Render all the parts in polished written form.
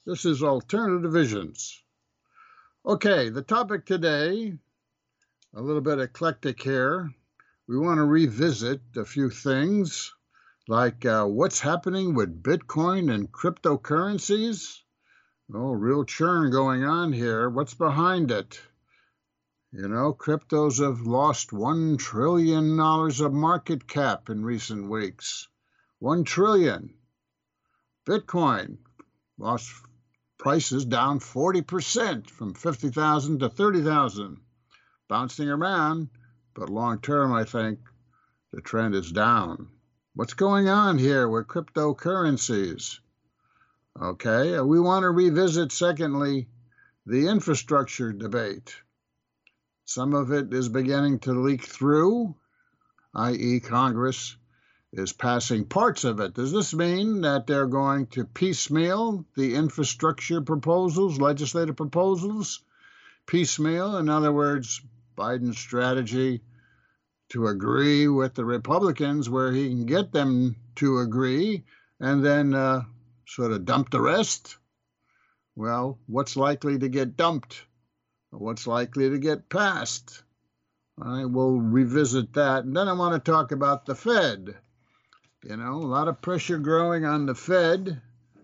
This is Alternative Visions. Okay, the topic today, a little bit eclectic here. We want to revisit a few things like what's happening with Bitcoin and cryptocurrencies. Oh, real churn going on here. What's behind it? You know, cryptos have lost $1 trillion of market cap in recent weeks. 1 trillion. Bitcoin lost prices down 40% from 50,000 to 30,000. Bouncing around, but long term, I think the trend is down. What's going on here with cryptocurrencies? Okay, we want to revisit, secondly, the infrastructure debate. Some of it is beginning to leak through, i.e. Congress is passing parts of it. Does this mean that they're going to piecemeal the infrastructure proposals, legislative proposals? Piecemeal, in other words, Biden's strategy to agree with the Republicans where he can get them to agree and then sort of dump the rest? Well, what's likely to get dumped? What's likely to get passed? All right, we'll revisit that. And then I want to talk about the Fed. You know, a lot of pressure growing on the Fed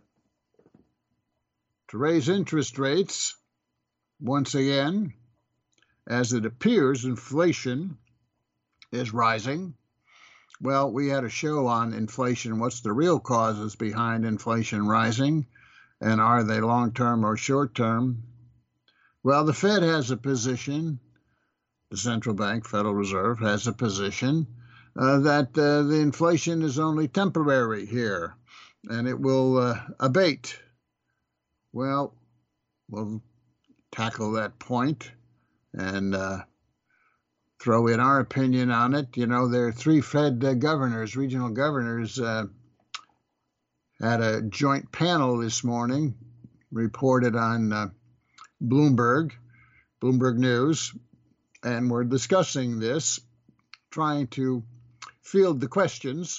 to raise interest rates once again, as it appears inflation is rising. Well, we had a show on inflation. What's the real causes behind inflation rising? And are they long-term or short-term? Well, the Fed has a position, the central bank, Federal Reserve, has a position that the inflation is only temporary here, and it will abate. Well, we'll tackle that point and throw in our opinion on it. You know, there are 3 Fed governors, regional governors, had a joint panel this morning, reported on Bloomberg News, and we're discussing this, trying to field the questions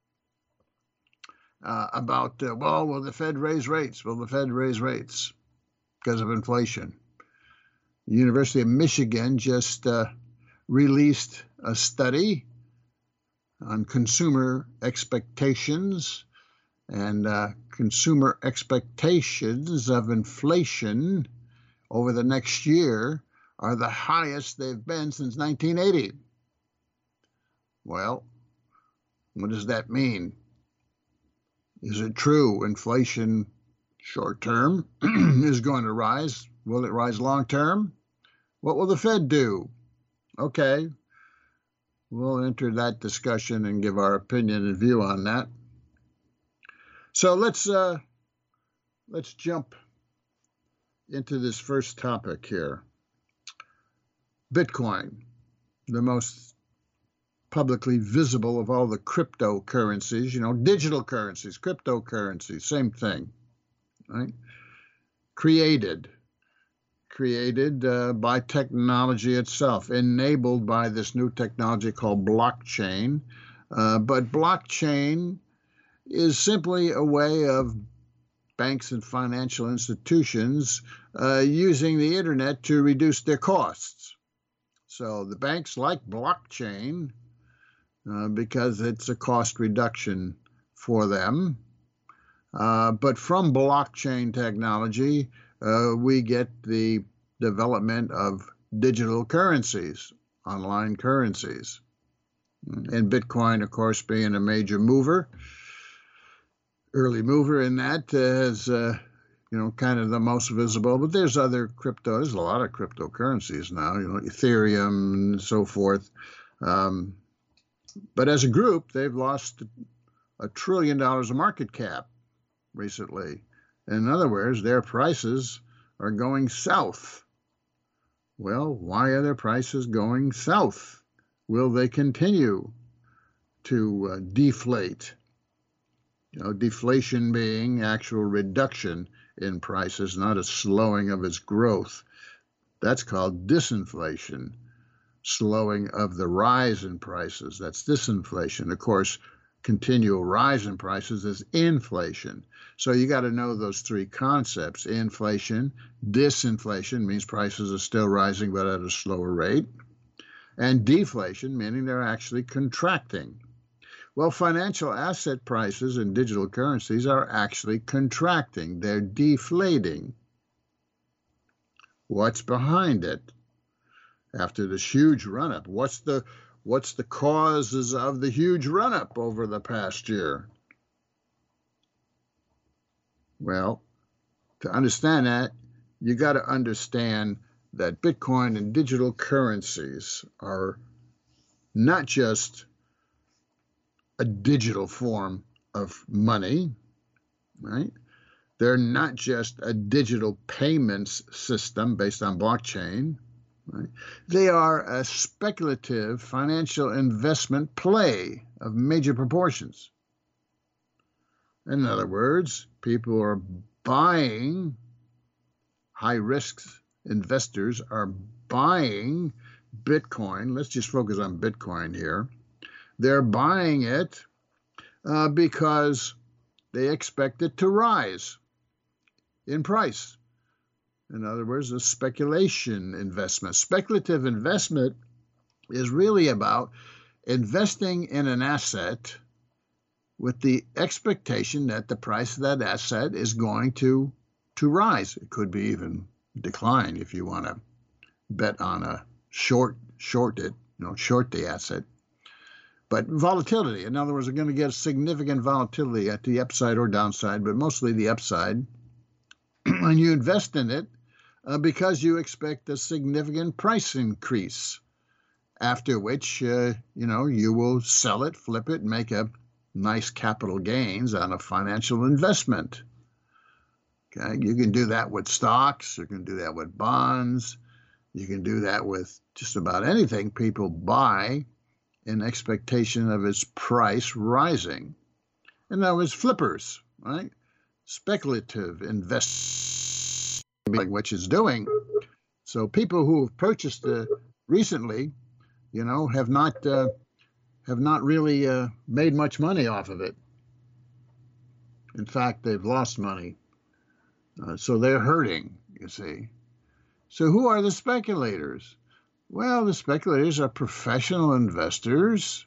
about, well, will the Fed raise rates? Will the Fed raise rates because of inflation? The University of Michigan just released a study on consumer expectations, and consumer expectations of inflation over the next year are the highest they've been since 1980. Well, what does that mean? Is it true inflation short term is going to rise? Will it rise long term? What will the Fed do? Okay, we'll enter that discussion and give our opinion and view on that. So let's jump into this first topic here. Bitcoin, the most publicly visible of all the cryptocurrencies, you know, digital currencies, cryptocurrencies, same thing, right? Created by technology itself, enabled by this new technology called blockchain. But blockchain is simply a way of banks and financial institutions using the internet to reduce their costs. So the banks like blockchain because it's a cost reduction for them. But from blockchain technology, we get the development of digital currencies, online currencies. And Bitcoin, of course, being a major mover, early mover in that, is kind of the most visible. But there's other crypto. There's a lot of cryptocurrencies now, you know, Ethereum and so forth. But as a group, they've lost $1 trillion of market cap recently. In other words, their prices are going south. Well, why are their prices going south? Will they continue to deflate? You know, deflation being actual reduction in prices, not a slowing of its growth. That's called disinflation, slowing of the rise in prices. That's disinflation. Of course, continual rise in prices is inflation. So you got to know those three concepts. Inflation, disinflation means prices are still rising but at a slower rate, and deflation, meaning they're actually contracting. Well, financial asset prices and digital currencies are actually contracting. They're deflating. What's behind it? After this huge run-up, what's the causes of the huge run-up over the past year? Well, to understand that, you got to understand that Bitcoin and digital currencies are not just a digital form of money, right? They're not just a digital payments system based on blockchain, right? They are a speculative financial investment play of major proportions. In other words, people are buying, high-risk investors are buying Bitcoin. Let's just focus on Bitcoin here. They're buying it because they expect it to rise in price. In other words, a speculation investment. Speculative investment is really about investing in an asset with the expectation that the price of that asset is going to rise. It could be even decline if you want to bet on a short the asset. But volatility, in other words, we're going to get significant volatility at the upside or downside, but mostly the upside. And you invest in it because you expect a significant price increase, after which, you will sell it, flip it, and make a nice capital gains on a financial investment. Okay, you can do that with stocks, you can do that with bonds, you can do that with just about anything people buy in expectation of its price rising. And that was flippers, right? Speculative investment, which is doing. So people who have purchased recently, have not really made much money off of it. In fact, they've lost money. So they're hurting, you see. So who are the speculators? Well, the speculators are professional investors,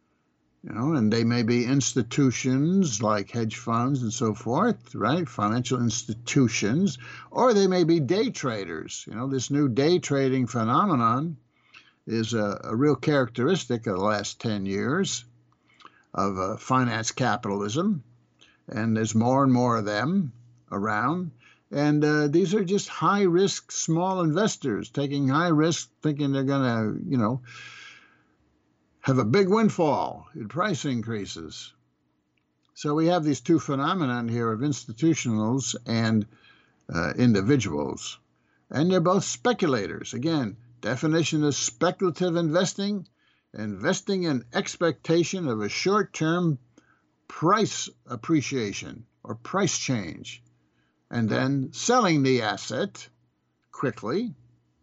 and they may be institutions like hedge funds and so forth, right? Financial institutions, or they may be day traders. This new day trading phenomenon is a real characteristic of the last 10 years of finance capitalism, and there's more and more of them around. And these are just high-risk small investors taking high risk, thinking they're going to, have a big windfall in price increases. So we have these two phenomena here of institutionals and individuals. And they're both speculators. Again, definition of speculative investing, investing in expectation of a short-term price appreciation or price change, and then selling the asset quickly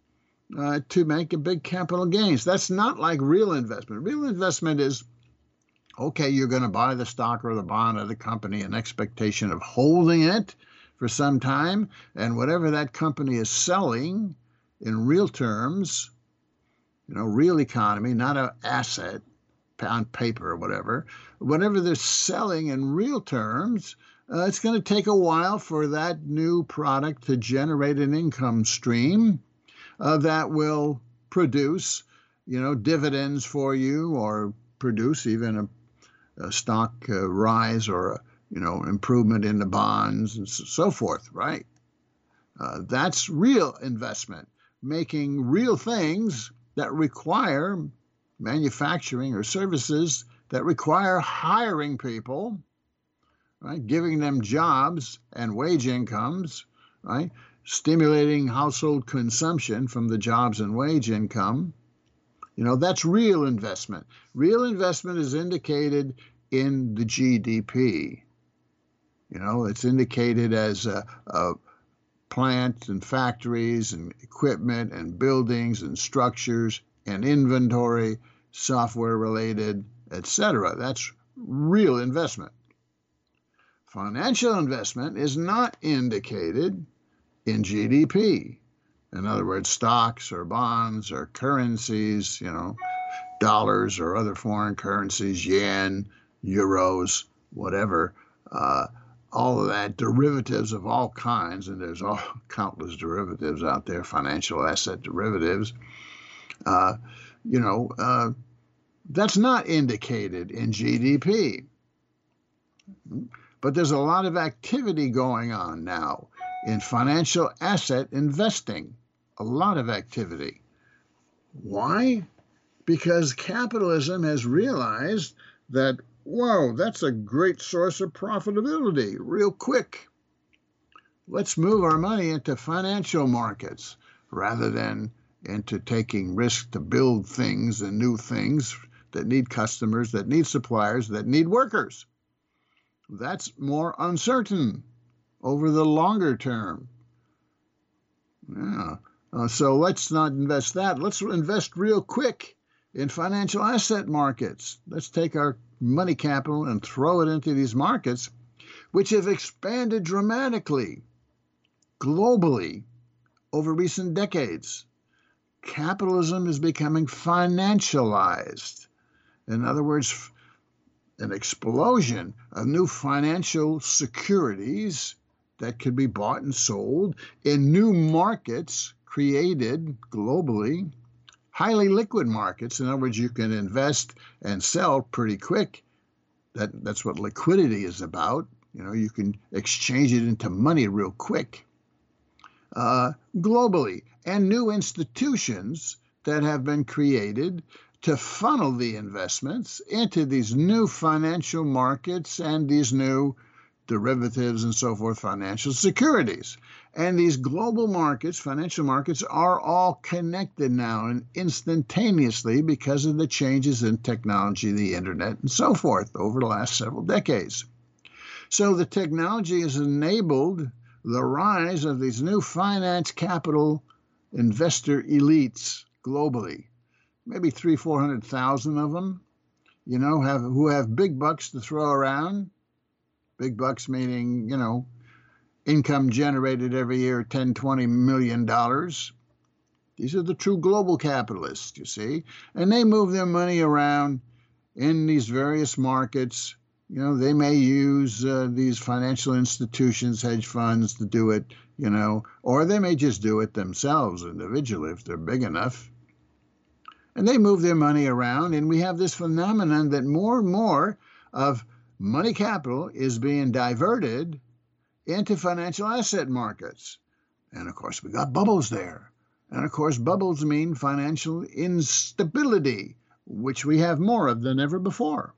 to make a big capital gains. That's not like real investment. Real investment is, okay, you're going to buy the stock or the bond of the company in expectation of holding it for some time, and whatever that company is selling in real terms, real economy, not an asset on paper or whatever they're selling in real terms, it's going to take a while for that new product to generate an income stream that will produce, dividends for you, or produce even a stock rise or improvement in the bonds and so forth, right? That's real investment, making real things that require manufacturing or services that require hiring people, right? Giving them jobs and wage incomes, right? Stimulating household consumption from the jobs and wage income. That's real investment. Real investment is indicated in the GDP. It's indicated as plants and factories and equipment and buildings and structures and inventory, software related, etc. That's real investment. Financial investment is not indicated in GDP. In other words, stocks or bonds or currencies, dollars or other foreign currencies, yen, euros, whatever, all of that, derivatives of all kinds, and there's all countless derivatives out there, financial asset derivatives, that's not indicated in GDP. But there's a lot of activity going on now in financial asset investing, a lot of activity. Why? Because capitalism has realized that, whoa, that's a great source of profitability real quick. Let's move our money into financial markets rather than into taking risks to build things and new things that need customers, that need suppliers, that need workers. That's more uncertain over the longer term. Yeah. So let's not invest that. Let's invest real quick in financial asset markets. Let's take our money capital and throw it into these markets, which have expanded dramatically globally over recent decades. Capitalism is becoming financialized. In other words, an explosion of new financial securities that could be bought and sold in new markets created globally, highly liquid markets. In other words, you can invest and sell pretty quick. That's what liquidity is about. You can exchange it into money real quick. Globally, and new institutions that have been created to funnel the investments into these new financial markets and these new derivatives and so forth, financial securities. And these global markets, financial markets, are all connected now and instantaneously because of the changes in technology, the internet, and so forth over the last several decades. So the technology has enabled the rise of these new finance capital investor elites globally. Maybe 300,000-400,000 of them, who have big bucks to throw around. Big bucks meaning, income generated every year, $10-20 million. These are the true global capitalists, you see. And they move their money around in these various markets. They may use these financial institutions, hedge funds to do it, or they may just do it themselves individually if they're big enough. And they move their money around, and we have this phenomenon that more and more of money capital is being diverted into financial asset markets. And of course, we got bubbles there. And of course, bubbles mean financial instability, which we have more of than ever before.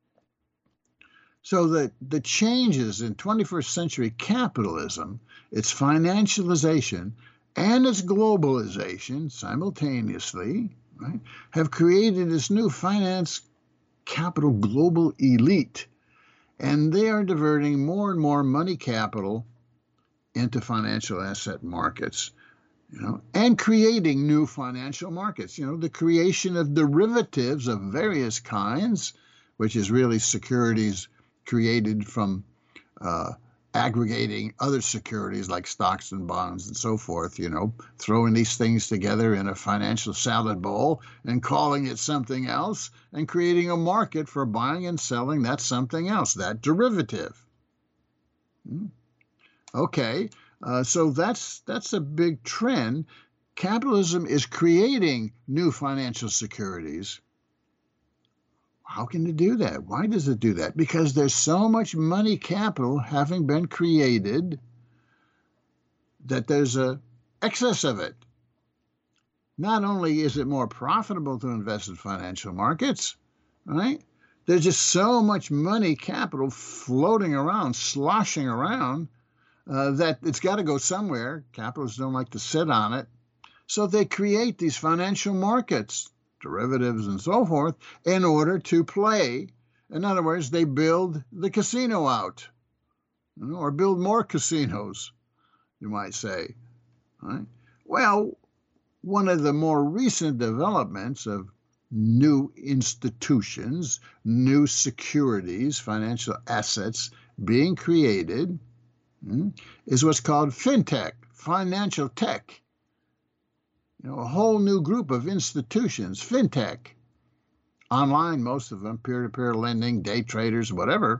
So the changes in 21st century capitalism, its financialization and its globalization simultaneously, right, have created this new finance capital global elite. And they are diverting more and more money capital into financial asset markets, and creating new financial markets. The creation of derivatives of various kinds, which is really securities created from aggregating other securities like stocks and bonds and so forth, throwing these things together in a financial salad bowl and calling it something else and creating a market for buying and selling that something else, that derivative. Okay, so that's a big trend. Capitalism is creating new financial securities. How can it do that? Why does it do that? Because there's so much money capital having been created that there's an excess of it. Not only is it more profitable to invest in financial markets, right? There's just so much money capital floating around, sloshing around, that it's got to go somewhere. Capitalists don't like to sit on it. So they create these financial markets, derivatives and so forth, in order to play. In other words, they build the casino out, or build more casinos, you might say. Right? Well, one of the more recent developments of new institutions, new securities, financial assets being created, is what's called fintech, financial tech. A whole new group of institutions, fintech, online, most of them, peer-to-peer lending, day traders, whatever,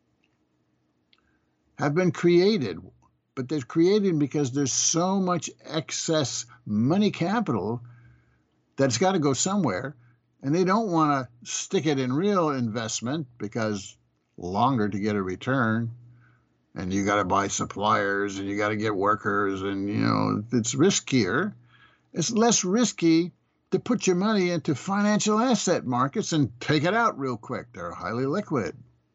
have been created. But they're created because there's so much excess money capital that's got to go somewhere, and they don't want to stick it in real investment because longer to get a return, and you got to buy suppliers, and you got to get workers, and it's riskier. It's less risky to put your money into financial asset markets and take it out real quick. They're highly liquid.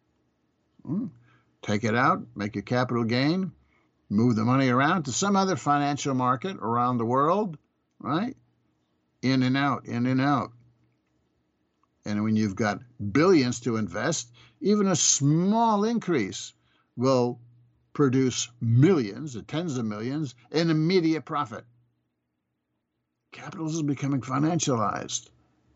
Take it out, make your capital gain, move the money around to some other financial market around the world, right? In and out, in and out. And when you've got billions to invest, even a small increase will produce millions or tens of millions in immediate profit. Capitalism is becoming financialized.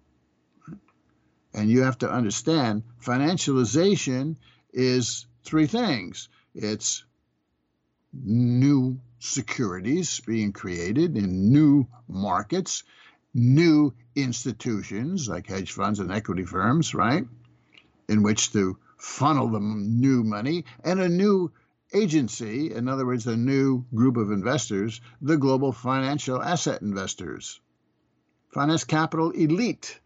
And you have to understand, financialization is three things. It's new securities being created in new markets, new institutions like hedge funds and equity firms, right, in which to funnel the new money, and a new agency, in other words, a new group of investors, the global financial asset investors, finance capital elite,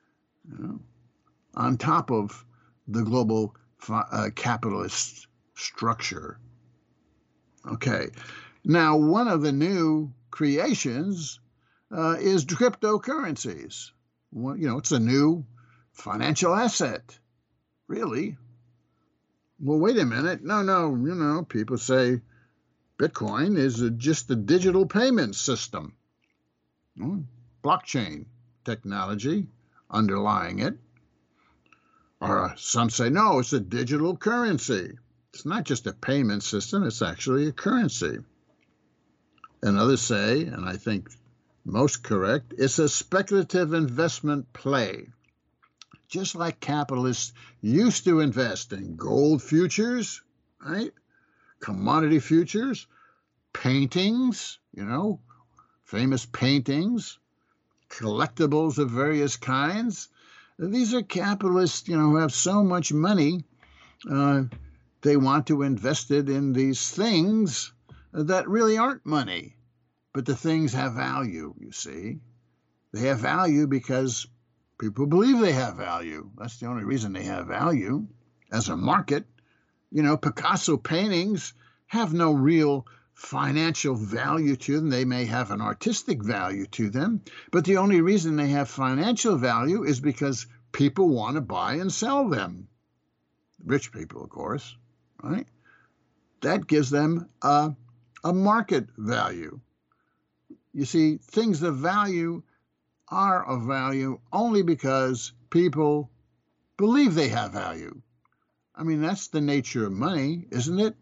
on top of the global capitalist structure. Okay, now one of the new creations is cryptocurrencies. Well, it's a new financial asset, really. Well, wait a minute. No, people say Bitcoin is just a digital payment system. Blockchain technology underlying it. Or some say, no, it's a digital currency. It's not just a payment system, it's actually a currency. And others say, and I think most correct, it's a speculative investment play. Just like capitalists used to invest in gold futures, right? Commodity futures, paintings, famous paintings, collectibles of various kinds. These are capitalists, who have so much money, they want to invest it in these things that really aren't money. But the things have value, you see. They have value because people believe they have value. That's the only reason they have value as a market. Picasso paintings have no real financial value to them. They may have an artistic value to them, but the only reason they have financial value is because people want to buy and sell them. Rich people, of course, right? That gives them a market value. You see, things of value are of value only because people believe they have value. That's the nature of money, isn't it?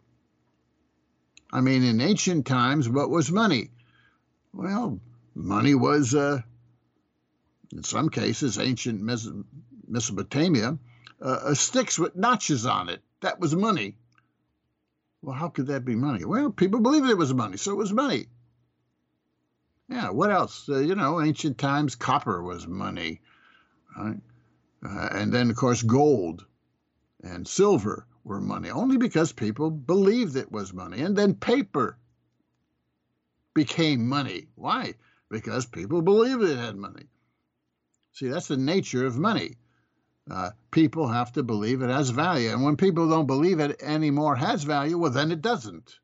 In ancient times, what was money? Well, money was, in some cases, ancient Mesopotamia, sticks with notches on it. That was money. Well, how could that be money? Well, people believed it was money, so it was money. Yeah, what else? Ancient times, copper was money, right? And then, of course, gold and silver were money, only because people believed it was money. And then paper became money. Why? Because people believed it had money. See, that's the nature of money. People have to believe it has value. And when people don't believe it anymore has value, well, then it doesn't.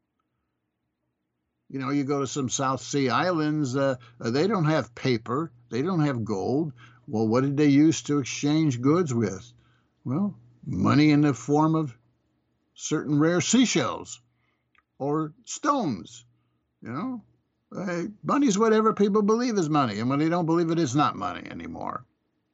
You go to some South Sea islands, they don't have paper, they don't have gold. Well, what did they use to exchange goods with? Well, money in the form of certain rare seashells or stones. Money's whatever people believe is money, and when they don't believe it, it's not money anymore.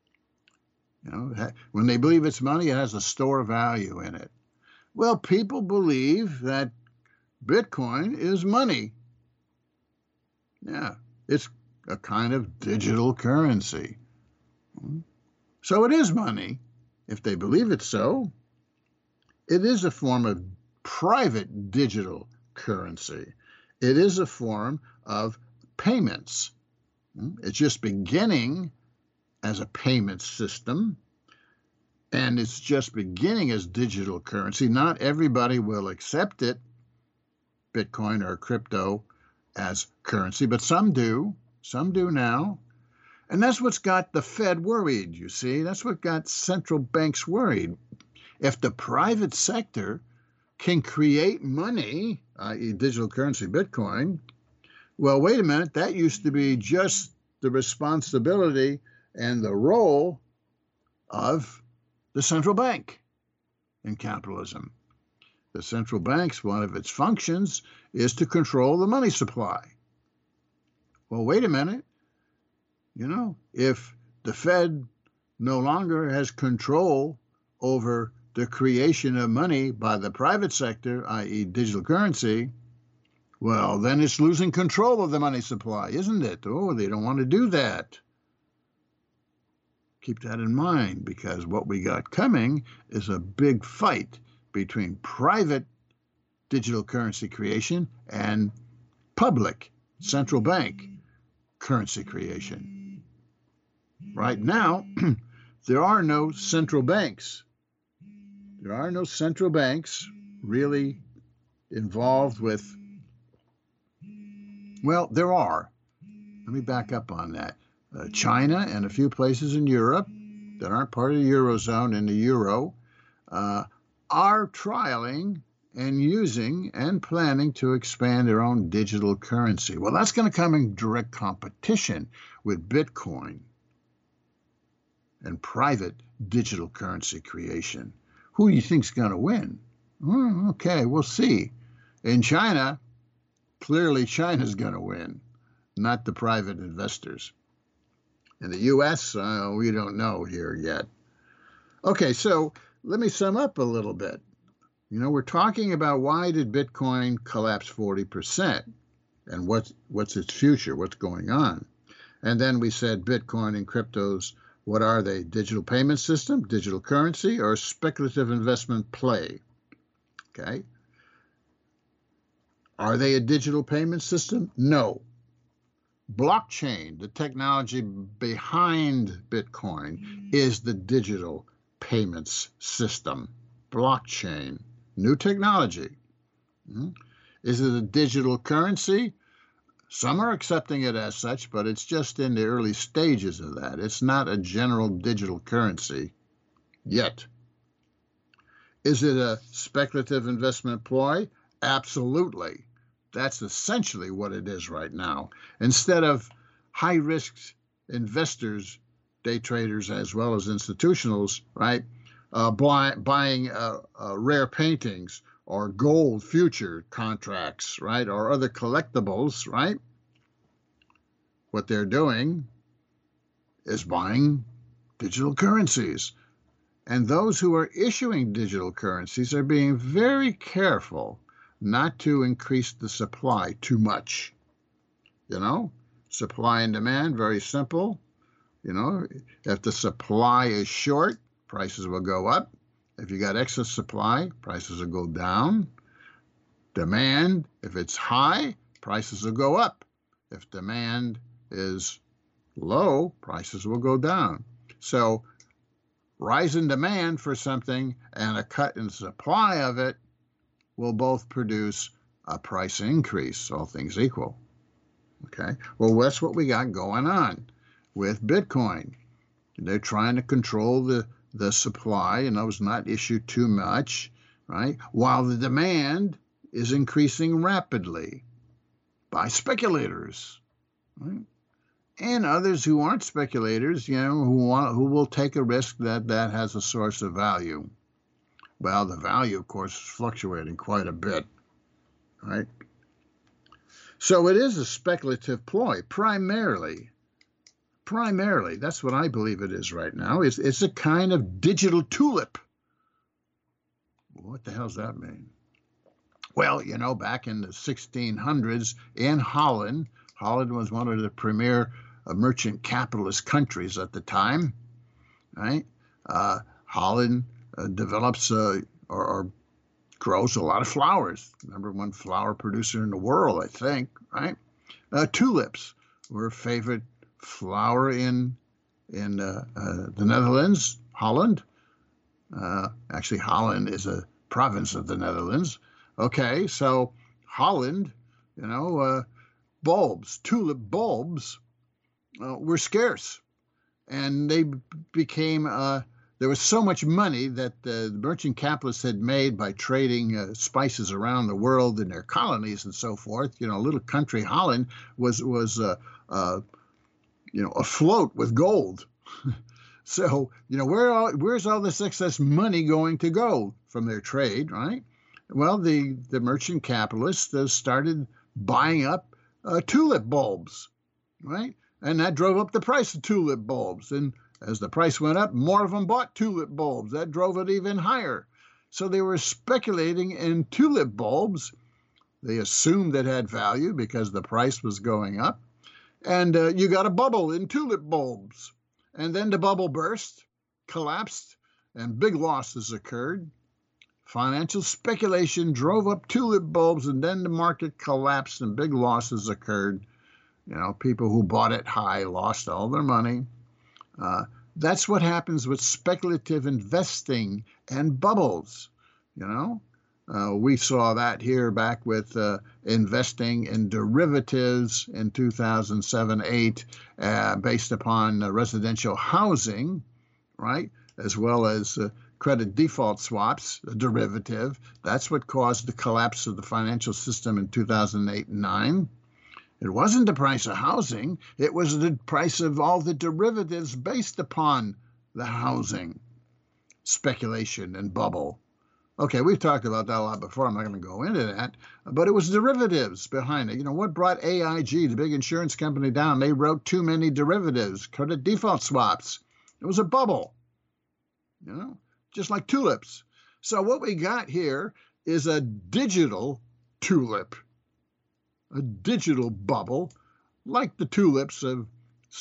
When they believe it's money, it has a store value in it. Well, people believe that Bitcoin is money. Yeah, it's a kind of digital currency. So it is money, if they believe it's so. It is a form of private digital currency. It is a form of payments. It's just beginning as a payment system, and it's just beginning as digital currency. Not everybody will accept it, Bitcoin or crypto, as currency, but some do. Some do now. And that's what's got the Fed worried, you see. That's what got central banks worried. If the private sector can create money, i.e. digital currency, Bitcoin, well, wait a minute, that used to be just the responsibility and the role of the central bank in capitalism. The central bank's one of its functions is to control the money supply. Well, wait a minute. If the Fed no longer has control over the creation of money by the private sector, i.e. digital currency, well, then it's losing control of the money supply, isn't it? Oh, they don't want to do that. Keep that in mind, because what we got coming is a big fight between private digital currency creation and public central bank currency creation. Right now, there are no central banks. There are no central banks really involved with, well, there are. Let me back up on that. China and a few places in Europe that aren't part of the Eurozone and the Euro are trialing and using and planning to expand their own digital currency. Well, that's going to come in direct competition with Bitcoin and private digital currency creation. Who do you think's going to win? Okay, we'll see. In China, clearly China's going to win, not the private investors. In the U.S., we don't know here yet. Okay, so let me sum up a little bit. We're talking about why did Bitcoin collapse 40%, and what's its future, what's going on. And then we said Bitcoin and cryptos, what are they? Digital payment system, digital currency, or speculative investment play? Okay. Are they a digital payment system? No. Blockchain, the technology behind Bitcoin, is the digital payments system. Blockchain, new technology. Is it a digital currency? Some are accepting it as such, but it's just in the early stages of that. It's not a general digital currency yet. Is it a speculative investment ploy? Absolutely. That's essentially what it is right now. Instead of high-risk investors, day traders as well as institutionals, right, buying rare paintings or gold future contracts, right, or other collectibles, right, what they're doing is buying digital currencies. And those who are issuing digital currencies are being very careful not to increase the supply too much. Supply and demand, very simple. If the supply is short, prices will go up. If you got excess supply, prices will go down. Demand, if it's high, prices will go up. If demand is low, prices will go down. So rise in demand for something and a cut in supply of it will both produce a price increase, all things equal. Okay, well, that's what we got going on with Bitcoin. They're trying to control the supply, and those not issue too much, right? While the demand is increasing rapidly by speculators, right? And others who aren't speculators, who will take a risk that has a source of value. Well, the value, of course, is fluctuating quite a bit, right? So it is a speculative ploy, primarily. That's what I believe it is right now. It's a kind of digital tulip. What the hell does that mean? Well, back in the 1600s in Holland was one of the premier merchant capitalist countries at the time, right? Holland develops or grows a lot of flowers. Number one flower producer in the world, I think, right? Tulips were a favorite flower in the Netherlands, Holland. Actually, Holland is a province of the Netherlands. Okay, so Holland, bulbs, tulip bulbs were scarce, and they became there was so much money that the merchant capitalists had made by trading spices around the world in their colonies and so forth. Little country Holland was afloat with gold. So, where's all this excess money going to go from their trade, right? Well, the merchant capitalists started buying up tulip bulbs, right? And that drove up the price of tulip bulbs. And as the price went up, more of them bought tulip bulbs. That drove it even higher. So they were speculating in tulip bulbs. They assumed it had value because the price was going up. And you got a bubble in tulip bulbs. And then the bubble burst, collapsed, and big losses occurred. Financial speculation drove up tulip bulbs, and then the market collapsed and big losses occurred. People who bought it high lost all their money. That's what happens with speculative investing and bubbles. We saw that here back with investing in derivatives in 2007-8 based upon residential housing, right, as well as credit default swaps, a derivative. That's what caused the collapse of the financial system in 2008 and 9. It wasn't the price of housing. It was the price of all the derivatives based upon the housing, speculation, and bubble. Okay, we've talked about that a lot before. I'm not going to go into that. But it was derivatives behind it. What brought AIG, the big insurance company, down? They wrote too many derivatives, credit default swaps. It was a bubble, just like tulips. So what we got here is a digital tulip, a digital bubble, like the tulips of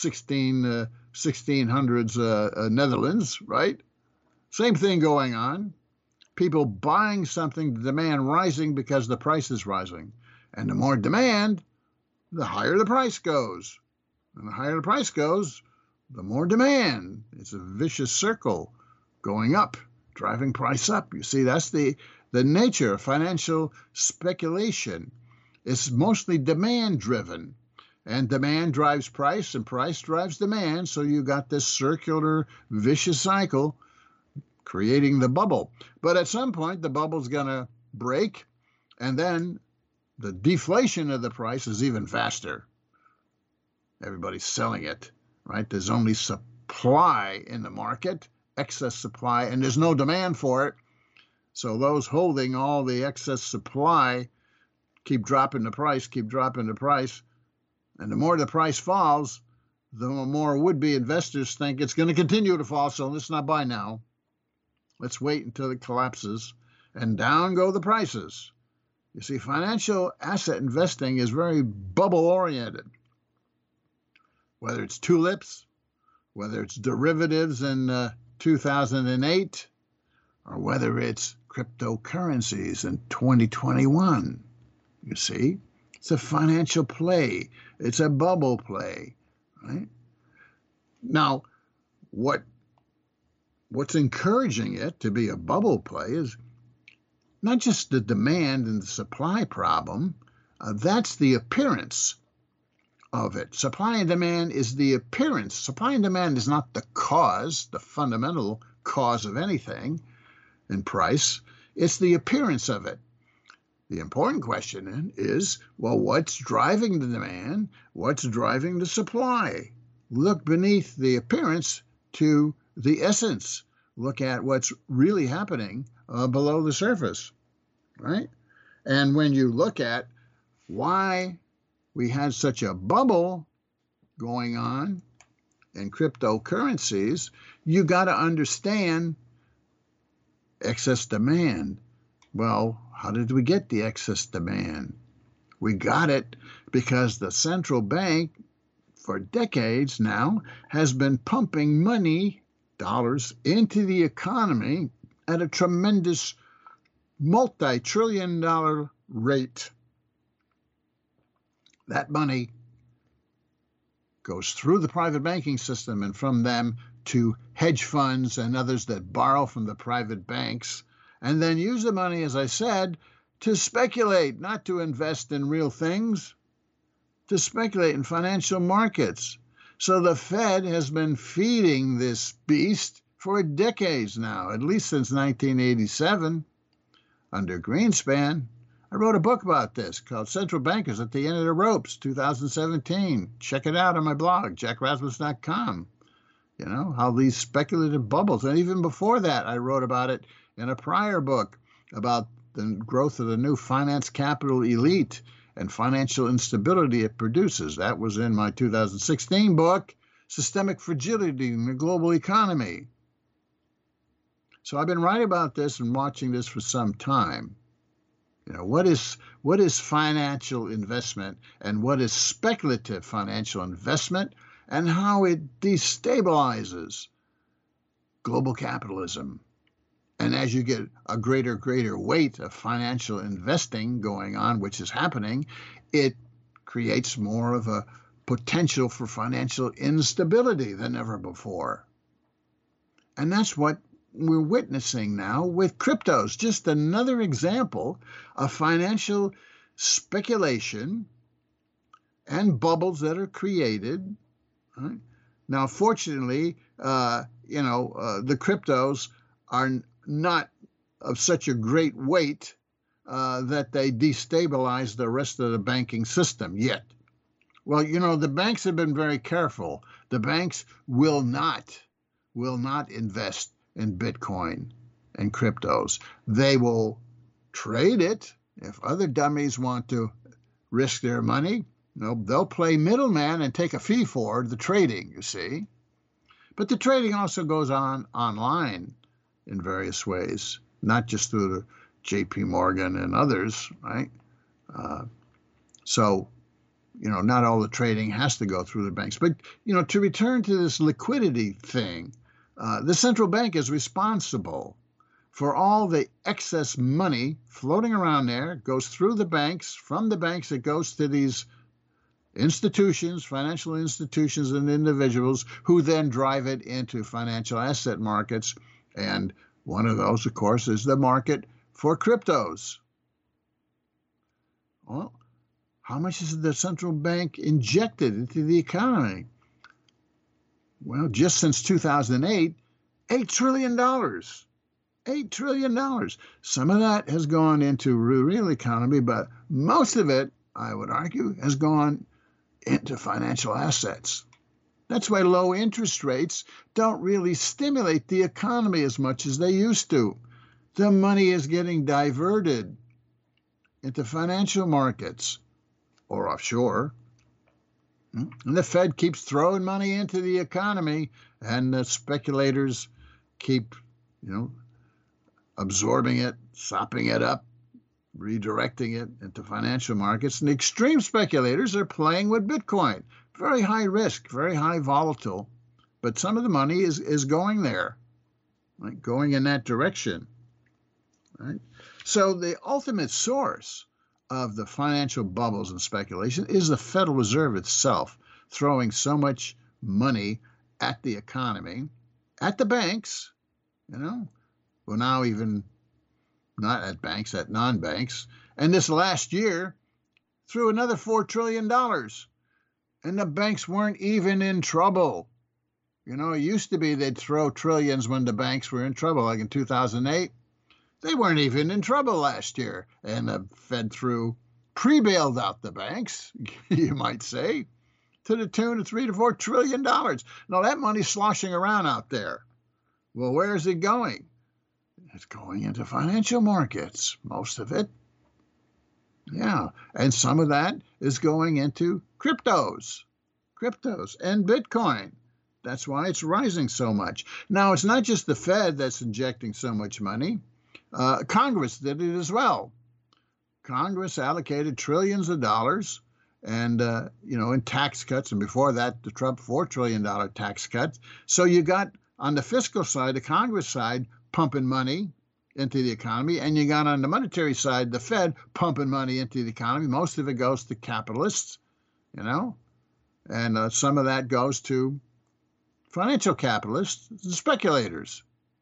1600s Netherlands, right? Same thing going on. People buying something, the demand rising because the price is rising. And the more demand, the higher the price goes. And the higher the price goes, the more demand. It's a vicious circle going up, driving price up. You see, that's the nature of financial speculation. It's mostly demand driven. And demand drives price, and price drives demand. So you got this circular, vicious cycle creating the bubble. But at some point, the bubble's going to break, and then the deflation of the price is even faster. Everybody's selling it, right? There's only supply in the market, excess supply, and there's no demand for it. So those holding all the excess supply keep dropping the price. And the more the price falls, the more would-be investors think it's going to continue to fall, so let's not buy now. Let's wait until it collapses, and down go the prices. You see, financial asset investing is very bubble-oriented. Whether it's tulips, whether it's derivatives in 2008, or whether it's cryptocurrencies in 2021. You see, it's a financial play. It's a bubble play, right? Now, what's encouraging it to be a bubble play is not just the demand and the supply problem. That's the appearance of it. Supply and demand is the appearance. Supply and demand is not the cause, the fundamental cause of anything in price. It's the appearance of it. The important question then is, well, what's driving the demand? What's driving the supply? Look beneath the appearance to the essence. Look at what's really happening below the surface, right? And when you look at why we had such a bubble going on in cryptocurrencies, you got to understand excess demand. Well, how did we get the excess demand? We got it because the central bank, for decades now, has been pumping money dollars into the economy at a tremendous multi-trillion-dollar rate. That money goes through the private banking system and from them to hedge funds and others that borrow from the private banks and then use the money, as I said, to speculate, not to invest in real things, to speculate in financial markets. So the Fed has been feeding this beast for decades now, at least since 1987, under Greenspan. I wrote a book about this called Central Bankers at the End of the Ropes, 2017. Check it out on my blog, jackrasmus.com. You know, how these speculative bubbles, and even before that, I wrote about it in a prior book about the growth of the new finance capital elite and financial instability it produces. That was in my 2016 book, Systemic Fragility in the Global Economy. So I've been writing about this and watching this for some time. You know, what is financial investment and what is speculative financial investment and how it destabilizes global capitalism. And as you get a greater weight of financial investing going on, which is happening, it creates more of a potential for financial instability than ever before. And that's what we're witnessing now with cryptos. Just another example of financial speculation and bubbles that are created. Right? Now, fortunately, the cryptos are not of such a great weight that they destabilize the rest of the banking system yet. Well, you know, the banks have been very careful. The banks will not invest in Bitcoin and cryptos. They will trade it. If other dummies want to risk their money, they'll play middleman and take a fee for the trading, you see. But the trading also goes on online in various ways, not just through the J.P. Morgan and others, right? So, not all the trading has to go through the banks. But, to return to this liquidity thing, the central bank is responsible for all the excess money floating around there. It goes through the banks. From the banks, it goes to these institutions, financial institutions and individuals who then drive it into financial asset markets. And one of those, of course, is the market for cryptos. Well, how much has the central bank injected into the economy? Well, just since 2008, $8 trillion. $8 trillion. Some of that has gone into the real economy, but most of it, I would argue, has gone into financial assets. That's why low interest rates don't really stimulate the economy as much as they used to. The money is getting diverted into financial markets or offshore. And the Fed keeps throwing money into the economy, and the speculators keep, absorbing it, sopping it up, redirecting it into financial markets. And the extreme speculators are playing with Bitcoin. Very high risk, very high volatile, but some of the money is going there, right? Going in that direction. Right? So the ultimate source of the financial bubbles and speculation is the Federal Reserve itself, throwing so much money at the economy, at the banks, well, now even not at banks, at non-banks. And this last year, threw another $4 trillion. And the banks weren't even in trouble. It used to be they'd throw trillions when the banks were in trouble, like in 2008. They weren't even in trouble last year. And the Fed pre-bailed out the banks, you might say, to the tune of $3 to $4 trillion. Now, that money's sloshing around out there. Well, where is it going? It's going into financial markets, most of it. Yeah, and some of that is going into cryptos and Bitcoin. That's why it's rising so much. Now, it's not just the Fed that's injecting so much money. Congress did it as well. Congress allocated trillions of dollars and, in tax cuts. And before that, the Trump $4 trillion tax cut. So you got on the fiscal side, the Congress side, pumping money into the economy, and you got on the monetary side, the Fed pumping money into the economy. Most of it goes to capitalists, and some of that goes to financial capitalists and speculators.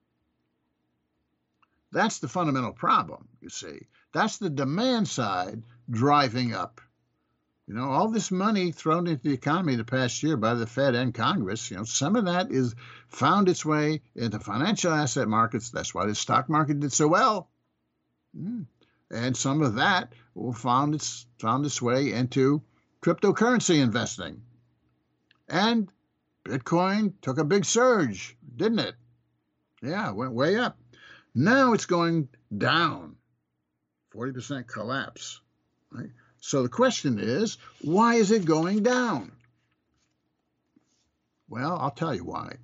That's the fundamental problem, you see. That's the demand side driving up. All this money thrown into the economy the past year by the Fed and Congress, some of that is found its way into financial asset markets. That's why the stock market did so well. And some of that found its way into cryptocurrency investing. And Bitcoin took a big surge, didn't it? Yeah, it went way up. Now it's going down, 40% collapse, right? So the question is, why is it going down? Well, I'll tell you why.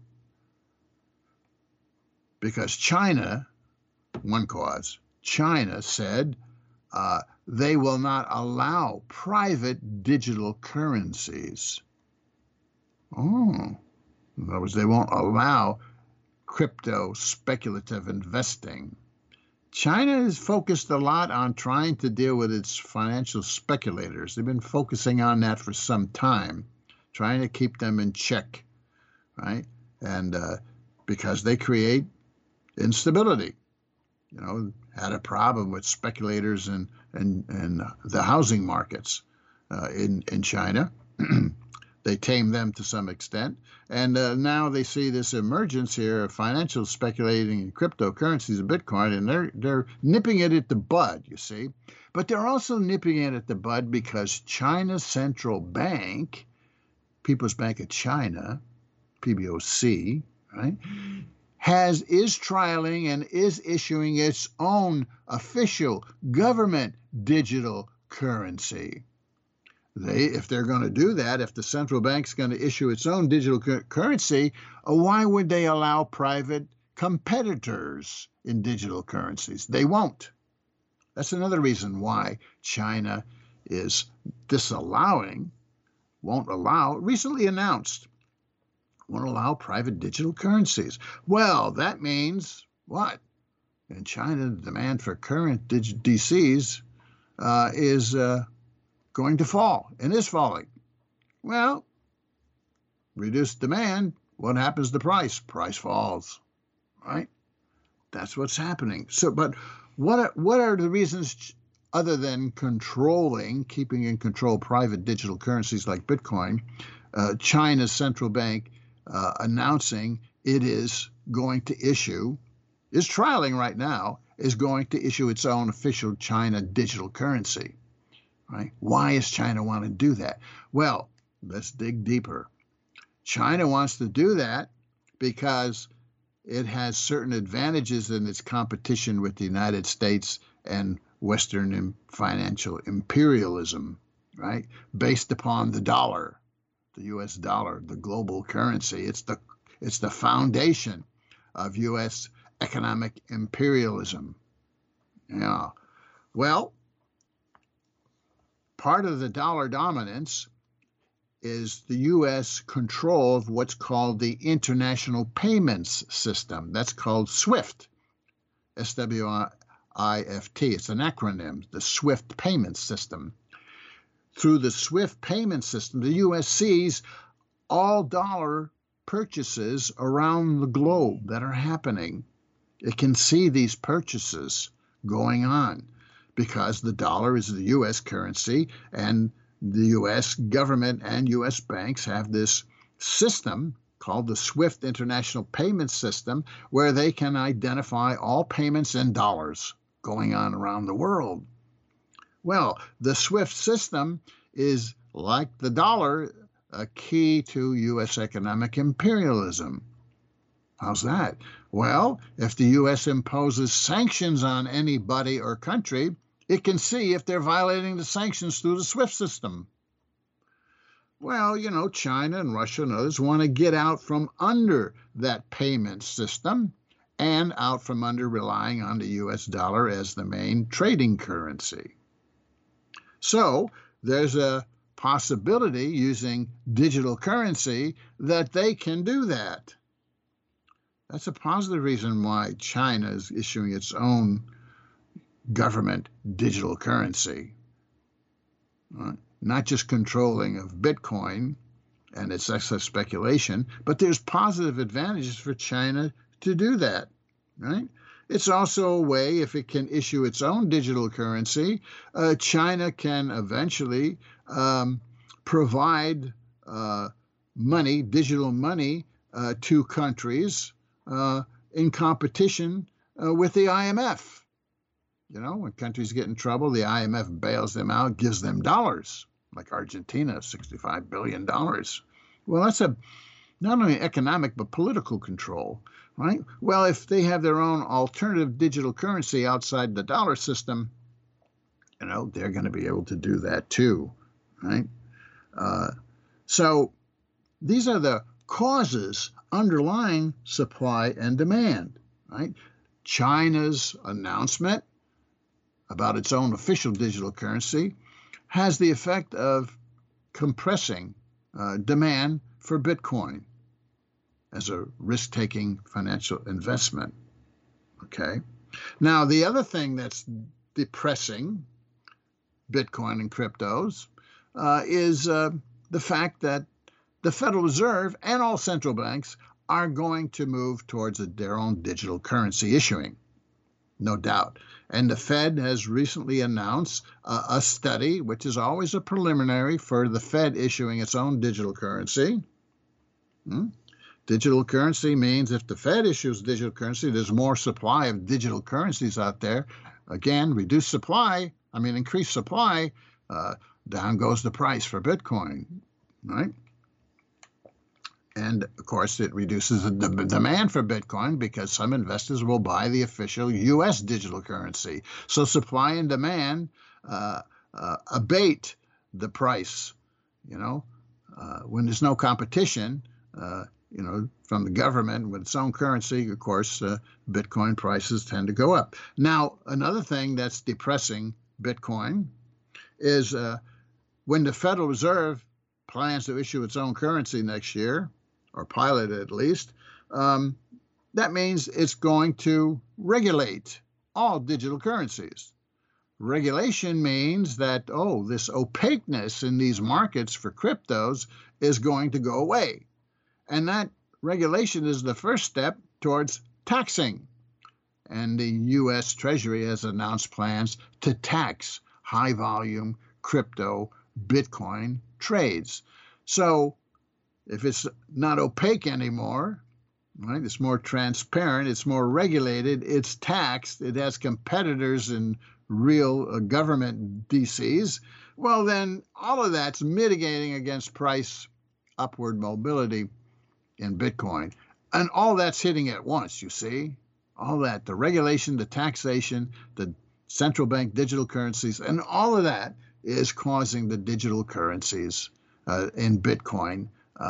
Because China, one cause, China said they will not allow private digital currencies. In other words, they won't allow crypto speculative investing. China is focused a lot on trying to deal with its financial speculators. They've been focusing on that for some time, trying to keep them in check, right? And because they create instability, had a problem with speculators and the housing markets in China. They tamed them to some extent. And now they see this emergence here of financial speculating in cryptocurrencies and Bitcoin, and they're nipping it at the bud, you see. But they're also nipping it at the bud because China's central bank, People's Bank of China, PBOC, right, is trialing and is issuing its own official government digital currency. If they're going to do that, if the central bank's going to issue its own digital currency, why would they allow private competitors in digital currencies? They won't. That's another reason why China is recently announced, won't allow private digital currencies. Well, that means what? In China, the demand for current DCs is going to fall and is falling. Well, reduced demand, what happens to price? Price falls, right? That's what's happening. So, but what are the reasons other than keeping in control private digital currencies like Bitcoin? China's central bank announcing it is going to is trialing right now, is going to issue its own official China digital currency. Right? Why does China want to do that? Well, let's dig deeper. China wants to do that because it has certain advantages in its competition with the United States and Western financial imperialism, right? Based upon the dollar, the U.S. dollar, the global currency. It's the foundation of U.S. economic imperialism. Yeah. Well, part of the dollar dominance is the U.S. control of what's called the International Payments System. That's called SWIFT, S-W-I-F-T. It's an acronym, the SWIFT Payment System. Through the SWIFT Payment System, the U.S. sees all dollar purchases around the globe that are happening. It can see these purchases going on, because the dollar is the U.S. currency, and the U.S. government and U.S. banks have this system called the SWIFT International Payment System, where they can identify all payments in dollars going on around the world. Well, the SWIFT system is, like the dollar, a key to U.S. economic imperialism. How's that? Well, if the U.S. imposes sanctions on anybody or country, it can see if they're violating the sanctions through the SWIFT system. Well, China and Russia and others want to get out from under that payment system and out from under relying on the U.S. dollar as the main trading currency. So there's a possibility using digital currency that they can do that. That's a positive reason why China is issuing its own government digital currency. Not just controlling of Bitcoin and its excess speculation, but there's positive advantages for China to do that, right? It's also a way, if it can issue its own digital currency, China can eventually provide money, digital money, to countries in competition with the IMF. You know, when countries get in trouble, the IMF bails them out, gives them dollars, like Argentina, $65 billion. Well, that's not only economic, but political control, right? Well, if they have their own alternative digital currency outside the dollar system, you know, they're going to be able to do that too, right? So these are the causes underlying supply and demand, right? China's announcement about its own official digital currency has the effect of compressing demand for Bitcoin as a risk-taking financial investment. Okay. Now, the other thing that's depressing Bitcoin and cryptos is the fact that the Federal Reserve and all central banks are going to move towards their own digital currency issuing. No doubt. And the Fed has recently announced a study, which is always a preliminary for the Fed issuing its own digital currency. Digital currency means if the Fed issues digital currency, there's more supply of digital currencies out there. Again, increased supply, down goes the price for Bitcoin, right? And of course, it reduces the demand for Bitcoin because some investors will buy the official U.S. digital currency. So supply and demand abate the price. You know, when there's no competition, you know, from the government with its own currency, of course, Bitcoin prices tend to go up. Now, another thing that's depressing Bitcoin is when the Federal Reserve plans to issue its own currency next year, or pilot it at least, that means it's going to regulate all digital currencies. Regulation means that, this opaqueness in these markets for cryptos is going to go away. And that regulation is the first step towards taxing. And the U.S. Treasury has announced plans to tax high-volume crypto Bitcoin trades. So if it's not opaque anymore, right, it's more transparent, it's more regulated, it's taxed, it has competitors in real government DCs, well, then all of that's mitigating against price upward mobility in Bitcoin. And all that's hitting at once, you see? All that, the regulation, the taxation, the central bank digital currencies, and all of that is causing the digital currencies in Bitcoin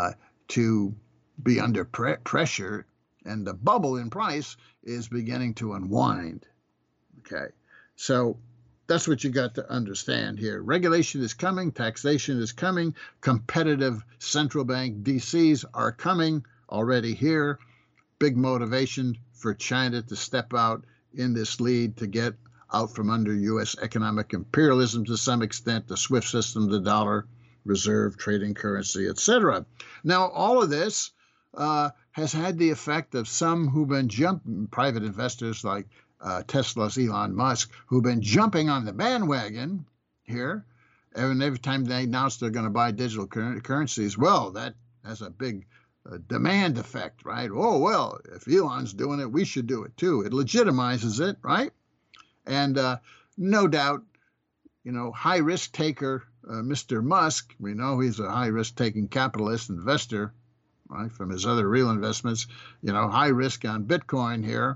to be under pressure, and the bubble in price is beginning to unwind. Okay, so that's what you got to understand here. Regulation is coming, taxation is coming, competitive central bank DCs are coming already here. Big motivation for China to step out in this lead to get out from under U.S. economic imperialism to some extent, the SWIFT system, the dollar reserve trading currency, etc. Now, all of this has had the effect of some who've been private investors like Tesla's Elon Musk, who've been jumping on the bandwagon here. And every time they announce they're going to buy digital currencies, well, that has a big demand effect, right? Oh, well, if Elon's doing it, we should do it too. It legitimizes it, right? And no doubt, you know, high risk taker, Mr. Musk, we know he's a high risk taking capitalist investor, right, from his other real investments, you know, high risk on Bitcoin here.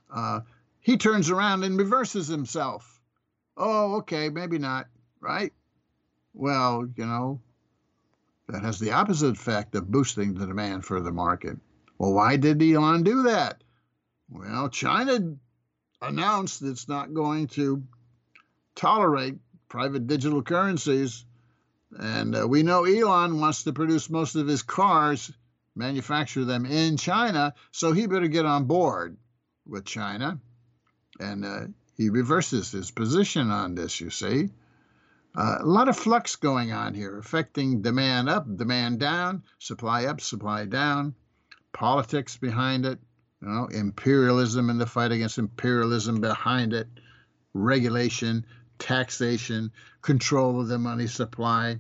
He turns around and reverses himself. Oh, okay, maybe not, right? Well, you know, that has the opposite effect of boosting the demand for the market. Well, why did Elon do that? Well, China announced it's not going to tolerate private digital currencies. And we know Elon wants to produce most of his cars manufacture them in China, so he better get on board with China. And he reverses his position on this, you see. A lot of flux going on here, affecting demand up, demand down, supply up, supply down, politics behind it, imperialism and the fight against imperialism behind it, regulation, taxation, control of the money supply.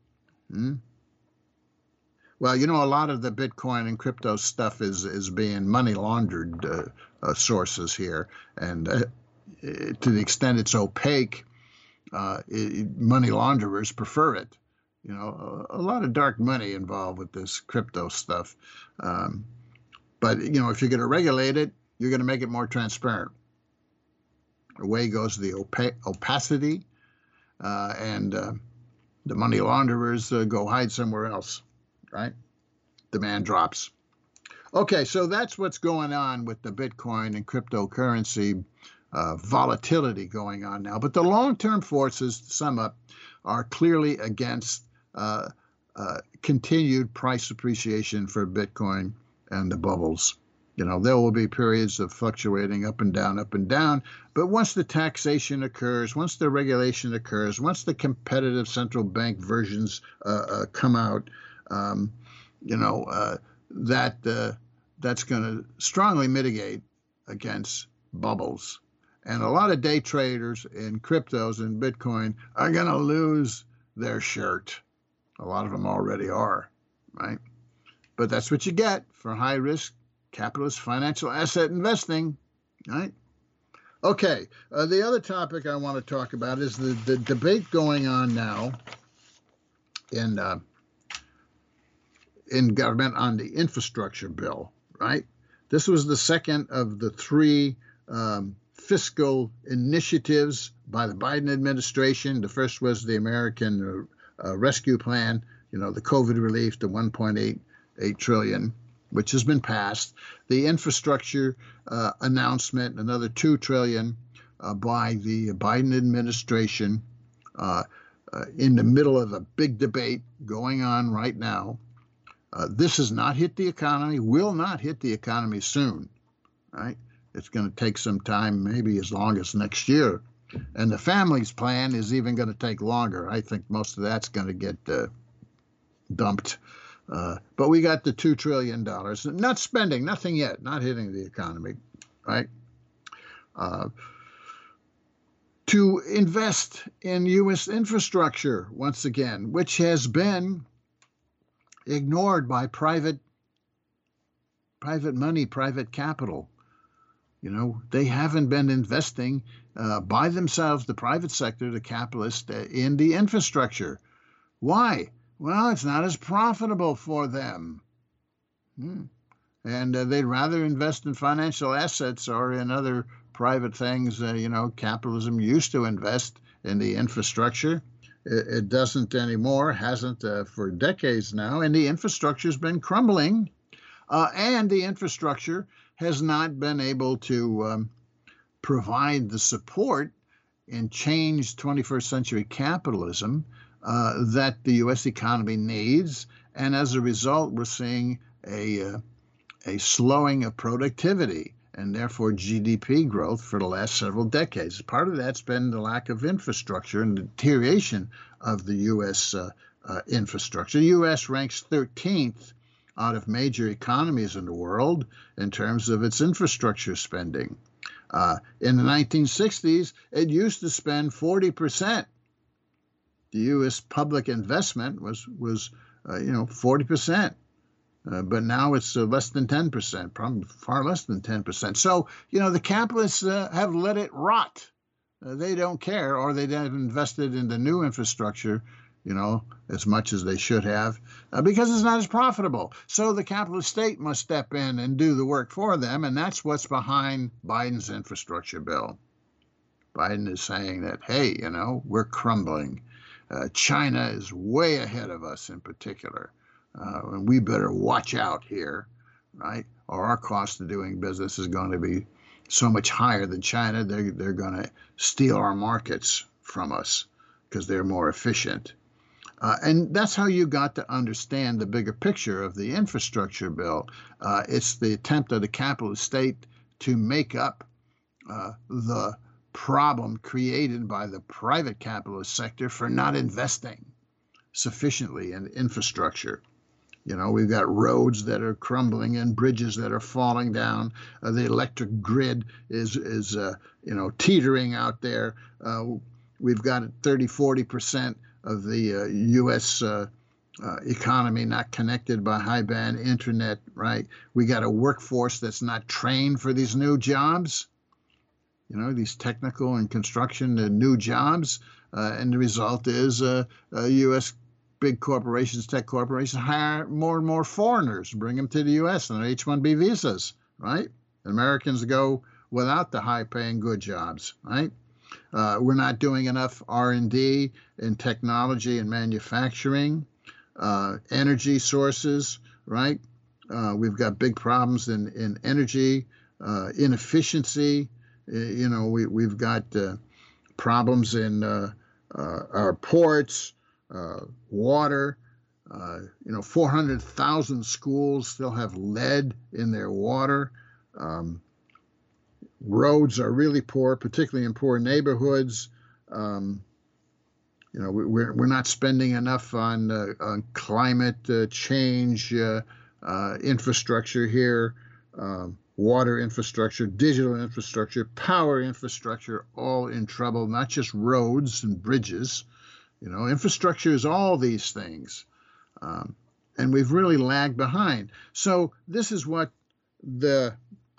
Well, a lot of the Bitcoin and crypto stuff is being money laundered sources here, and to the extent it's opaque, money launderers prefer it. A lot of dark money involved with this crypto stuff. But if you're going to regulate it, you're going to make it more transparent. Away goes the opacity, and the money launderers go hide somewhere else, right? Demand drops. Okay, so that's what's going on with the Bitcoin and cryptocurrency volatility going on now. But the long-term forces, to sum up, are clearly against continued price appreciation for Bitcoin and the bubbles. There will be periods of fluctuating up and down, but once the taxation occurs, once the regulation occurs, once the competitive central bank versions come out, that's going to strongly mitigate against bubbles. And a lot of day traders in cryptos and Bitcoin are going to lose their shirt. A lot of them already are, right? But that's what you get for high-risk capitalist financial asset investing, right? Okay, the other topic I want to talk about is the debate going on now in government on the infrastructure bill, right? This was the second of the three fiscal initiatives by the Biden administration. The first was the American Rescue Plan, the COVID relief, the $1.88 trillion, which has been passed. The infrastructure announcement, another $2 trillion by the Biden administration in the middle of a big debate going on right now. This has not hit the economy, will not hit the economy soon, right? It's going to take some time, maybe as long as next year. And the family's plan is even going to take longer. I think most of that's going to get dumped. But we got the $2 trillion, not spending, nothing yet, not hitting the economy, right? To invest in U.S. infrastructure, once again, which has been ignored by private money, private capital. They haven't been investing by themselves, the private sector, the capitalists, in the infrastructure. Why? Well, it's not as profitable for them. And they'd rather invest in financial assets or in other private things. Capitalism used to invest in the infrastructure. It doesn't anymore, hasn't for decades now, and the infrastructure's been crumbling, and the infrastructure has not been able to provide the support in changed 21st century capitalism that the U.S. economy needs, and as a result, we're seeing a slowing of productivity and therefore GDP growth for the last several decades. Part of that's been the lack of infrastructure and the deterioration of the U.S. Infrastructure. The U.S. ranks 13th out of major economies in the world in terms of its infrastructure spending. In the 1960s, it used to spend 40%. The U.S. public investment was 40%. But now it's less than 10%, probably far less than 10%. So, the capitalists have let it rot. They don't care, or they haven't invested in the new infrastructure, as much as they should have, because it's not as profitable. So the capitalist state must step in and do the work for them, and that's what's behind Biden's infrastructure bill. Biden is saying that, hey, we're crumbling. China is way ahead of us in particular. And we better watch out here, right? Or our cost of doing business is going to be so much higher than China. They're going to steal our markets from us because they're more efficient. And that's how you got to understand the bigger picture of the infrastructure bill. It's the attempt of the capitalist state to make up the problem created by the private capitalist sector for not investing sufficiently in infrastructure. You know, we've got roads that are crumbling and bridges that are falling down. The electric grid is teetering out there. We've got 30-40% of the U.S. Economy not connected by high-band internet, right? We got a workforce that's not trained for these new jobs, these technical and construction new jobs. And the result is U.S. big corporations, tech corporations, hire more and more foreigners, bring them to the U.S. on H-1B visas, right? Americans go without the high-paying good jobs, right? We're not doing enough R&D in technology and manufacturing, energy sources, right? We've got big problems in energy, inefficiency. We've got problems in our ports, water. 400,000 schools still have lead in their water. Roads are really poor, particularly in poor neighborhoods. We're not spending enough on climate change infrastructure here, water infrastructure, digital infrastructure, power infrastructure, all in trouble, not just roads and bridges. Infrastructure is all these things. And we've really lagged behind. So this is what the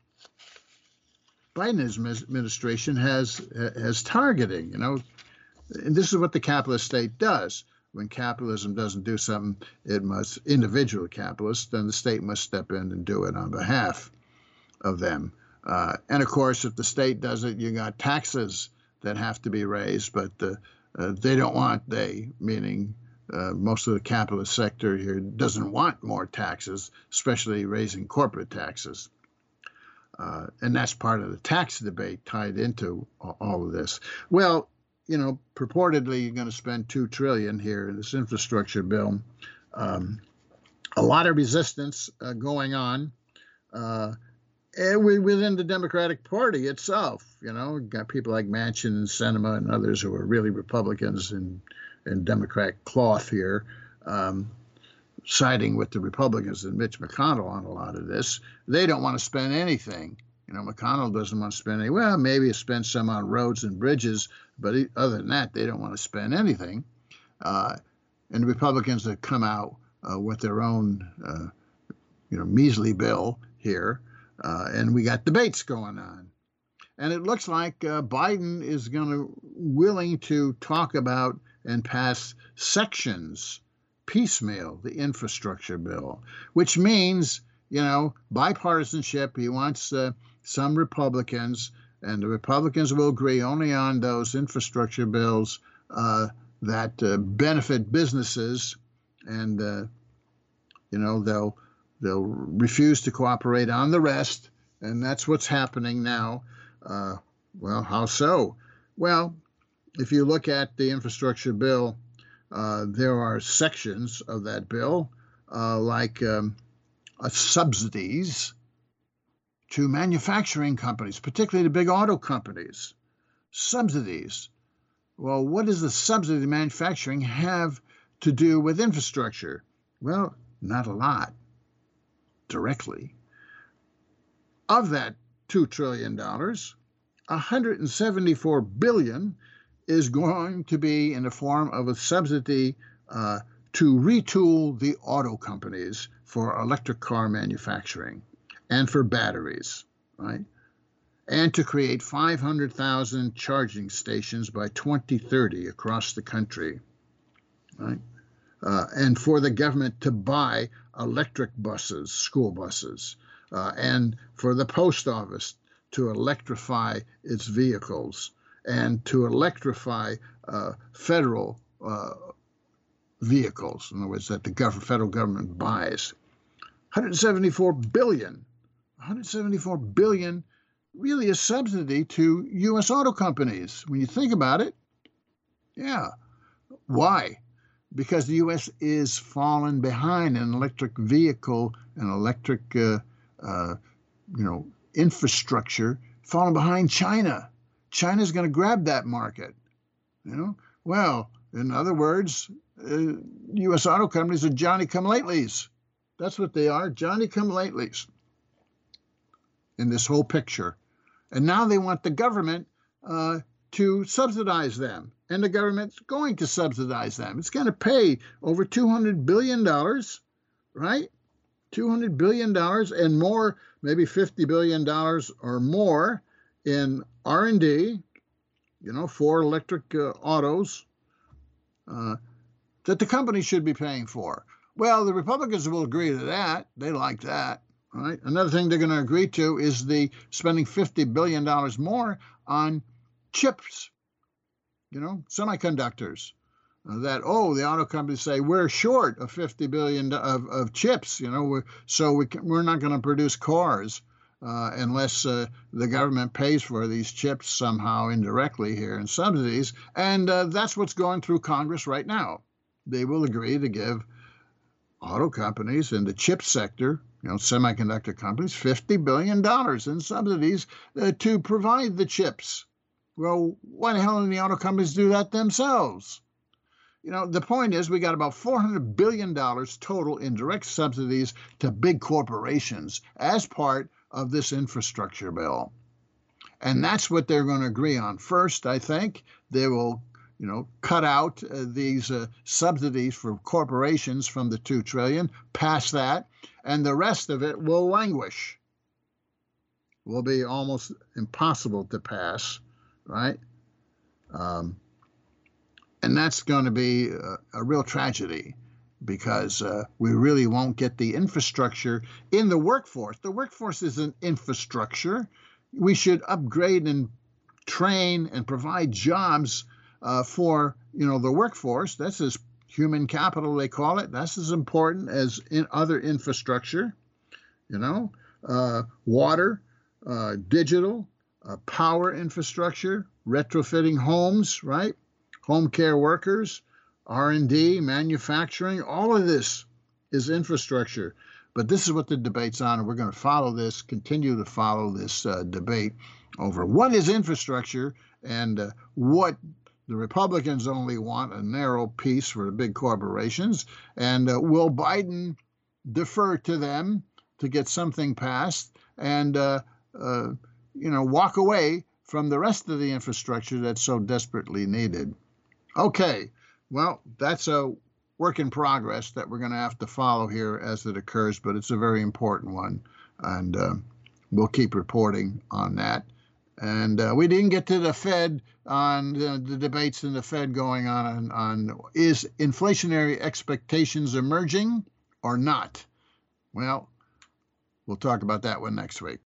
Biden administration has targeting, and this is what the capitalist state does. When capitalism doesn't do something, individual capitalists, then the state must step in and do it on behalf of them. And of course, if the state does it, you got taxes that have to be raised, but they don't want, meaning most of the capitalist sector here doesn't want more taxes, especially raising corporate taxes. And that's part of the tax debate tied into all of this. Well, purportedly you're going to spend $2 trillion here in this infrastructure bill. A lot of resistance going on within the Democratic Party itself. Got people like Manchin and Sinema and others who are really Republicans and Democrat cloth here, siding with the Republicans and Mitch McConnell on a lot of this. They don't want to spend anything. McConnell doesn't want to spend any. Well, maybe he'll spend some on roads and bridges, but other than that, they don't want to spend anything. And the Republicans have come out with their own, measly bill here, and we got debates going on. And it looks like Biden is willing to talk about and pass sections, piecemeal, the infrastructure bill, which means, bipartisanship. He wants some Republicans, and the Republicans will agree only on those infrastructure bills that benefit businesses, and they'll refuse to cooperate on the rest, and that's what's happening now. Well, how so? Well, if you look at the infrastructure bill, there are sections of that bill like subsidies to manufacturing companies, particularly the big auto companies. Subsidies. Well, what does the subsidy to manufacturing have to do with infrastructure? Well, not a lot, directly. Of that $2 trillion, $174 billion is going to be in the form of a subsidy to retool the auto companies for electric car manufacturing and for batteries, right? And to create 500,000 charging stations by 2030 across the country, right? And for the government to buy electric buses, school buses, and for the post office to electrify its vehicles and to electrify federal vehicles, in other words, that the federal government buys. $174 billion. $174 billion really a subsidy to U.S. auto companies, when you think about it. Yeah. Why? because the U.S. is falling behind in electric vehicle and electric, infrastructure, falling behind China. China's going to grab that market. Well, in other words, U.S. auto companies are Johnny-come-latelys. That's what they are, Johnny-come-latelys in this whole picture. And now they want the government to subsidize them. And the government's going to subsidize them. It's going to pay over $200 billion, right? $200 billion and more, maybe $50 billion or more in R&D, for electric autos that the company should be paying for. Well, the Republicans will agree to that. They like that, right? Another thing they're going to agree to is the spending $50 billion more on chips, semiconductors. The auto companies say we're short of $50 billion of chips, we're not going to produce cars unless the government pays for these chips somehow indirectly here in subsidies. And that's what's going through Congress right now. They will agree to give auto companies in the chip sector, semiconductor companies, $50 billion in subsidies to provide the chips. Well, why the hell didn't the auto companies do that themselves? The point is we got about $400 billion total in direct subsidies to big corporations as part of this infrastructure bill. And that's what they're going to agree on. First, I think they will, cut out these subsidies for corporations from the $2 trillion, pass that, and the rest of it will languish. Will be almost impossible to pass. Right? And that's going to be a real tragedy because we really won't get the infrastructure in the workforce. The workforce is an infrastructure. We should upgrade and train and provide jobs for, the workforce. That's as human capital, they call it. That's as important as in other infrastructure, water, digital, power infrastructure, retrofitting homes, right? Home care workers, R&D, manufacturing, all of this is infrastructure. But this is what the debate's on, and we're going to follow this, continue to follow this debate over what is infrastructure and what the Republicans only want, a narrow piece for the big corporations, and will Biden defer to them to get something passed and walk away from the rest of the infrastructure that's so desperately needed. Okay, well, that's a work in progress that we're going to have to follow here as it occurs, but it's a very important one, and we'll keep reporting on that. And we didn't get to the Fed on the debates in the Fed going on is inflationary expectations emerging or not? Well, we'll talk about that one next week.